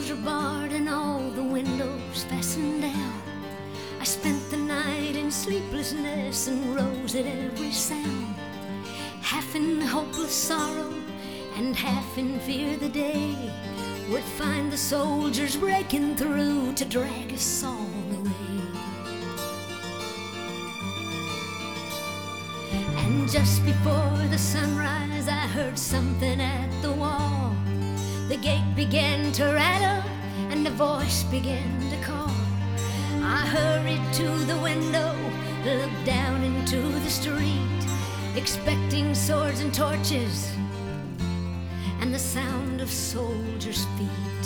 doors are barred and all the windows fastened down. I spent the night in sleeplessness and rose at every sound, half in hopeless sorrow and half in fear the day would find the soldiers breaking through to drag us all away. And just before the sunrise I heard something at the wall. The gate began to rattle and a voice began to call. I hurried to the window, looked down into the street, expecting swords and torches and the sound of soldiers' feet.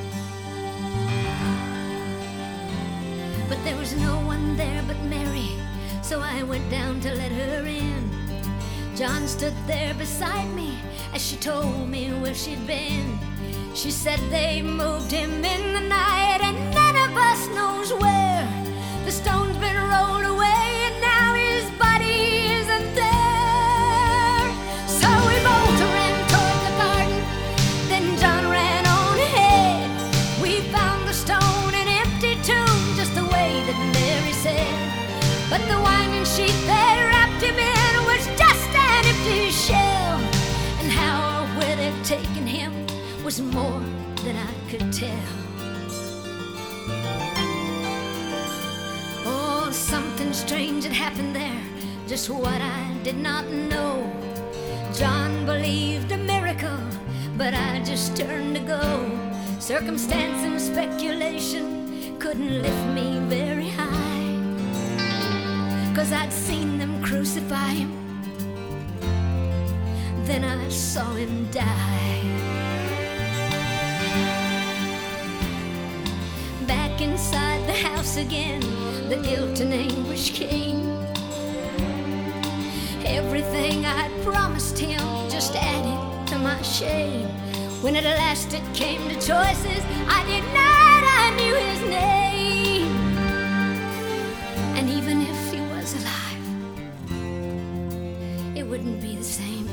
But there was no one there but Mary, so I went down to let her in. John stood there beside me as she told me where she'd been. She said they moved him in the night and none of us knows where. The stone's been rolled away and now his body isn't there. So we both ran toward the garden, then John ran on ahead. We found the stone an empty tomb, just the way that Mary said. But the winding sheet that wrapped him in was just an empty shell. And how or where they've taken him was more than I could tell. Oh, something strange had happened there, just what I did not know. John believed a miracle, but I just turned to go. Circumstance and speculation couldn't lift me very high, 'cause I'd seen them crucify him, then I saw him die. Back inside the house again, the guilt and anguish came. Everything I'd promised him just added to my shame. When at last it came to choices, I denied I knew his name. And even if he was alive, it wouldn't be the same.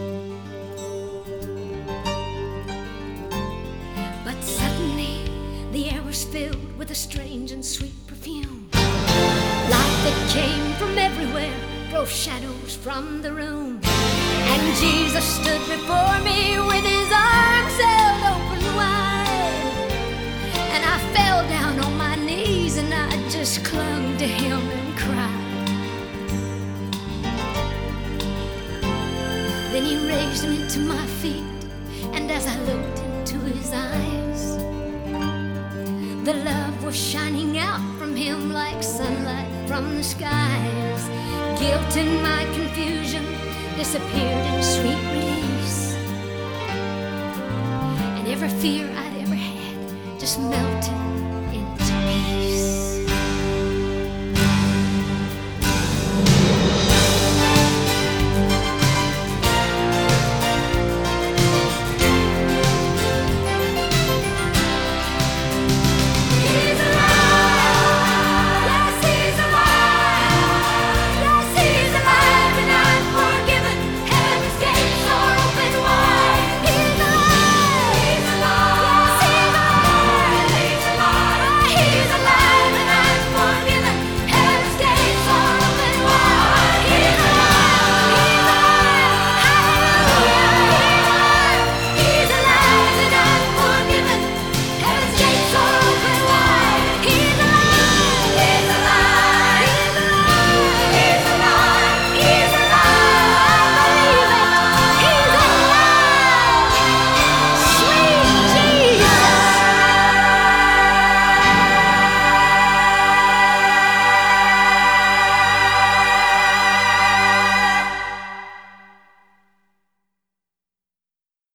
But suddenly the air was filled with a strange and sweet perfume. Light that came from everywhere drove shadows from the room. And Jesus stood before me with his arms held open wide. And I fell down on my knees and I just clung to him and cried. Then he raised me to my feet, and as I looked into his eyes, the love was shining out from him like sunlight from the skies. Guilt and my confusion disappeared in sweet release, and every fear I'd ever had just melted